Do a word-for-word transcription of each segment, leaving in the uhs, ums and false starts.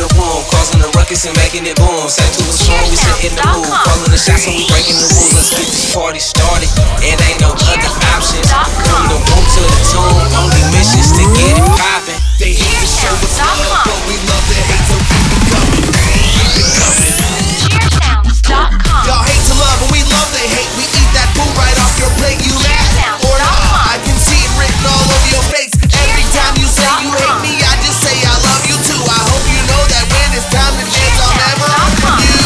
the room, causing the ruckus and making it boom. Set to a song, we sit in the mood, calling the shots and we breaking the rules. Let's get this party started. It ain't no other options. From the room to the tomb, only missions to get it poppin'. They hate to show us love, but we love to hate, so keep it coming. Keep it coming. Cheersounds dot com. Y'all hate to love, and we love to hate. We eat that food right off your plate. You laugh or not? I can see it written all over your face. Every time you say you hate me, I just say I love you too. I hope you know that when it's time to dance, I'll never hurt you.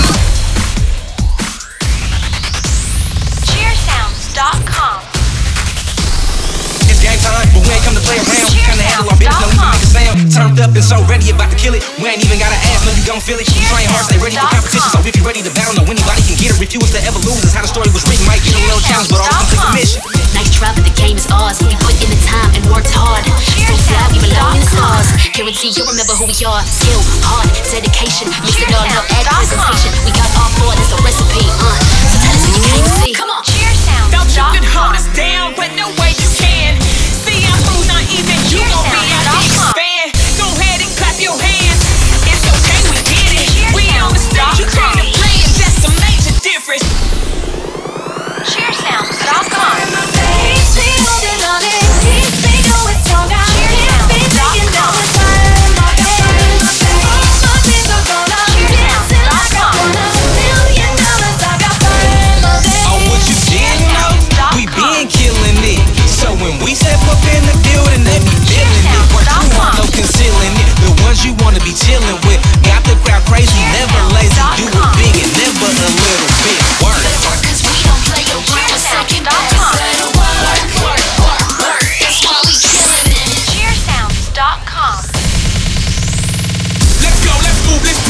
Cheersounds dot com. It's game time, but we ain't come to play around. We kinda handle our business, know we can make a sound. Turned up and so ready, about to kill it. We ain't even gotta ask, no, you gon' feel it. We train hard, stay ready for competition. So if you ready to battle, no, anybody can get it. Refuse to ever lose, is how the story was written. Might get a little challenge, but always complete the mission. Nice try, but the game is ours. We put in the time and worked hard. So fly, we belong in the stars. Guarantee you'll remember who we are. Skill, heart, dedication, mix it all up, add presentation. We got all four, that's a recipe. Uh, so tell us what you came to see. Come on. Cheersounds Thought you dot could hold com. us down, but no way you can. See, I'm through, not even you gon' be our biggest fan. Go ahead and clap your hands. It's okay, we get it. We on the stage, you came to play, and that's a major difference. Cheersounds dot com. When we step up in the building, they be feeling it. What you want, no concealing it. The ones you wanna be chilling with. Got the crowd crazy, never lazy. Do it big and never a little bit. Work. Cause we don't play around with second best. Better work, work, work, work. That's why we killing it. Cheersounds dot com. Let's go, let's move, let's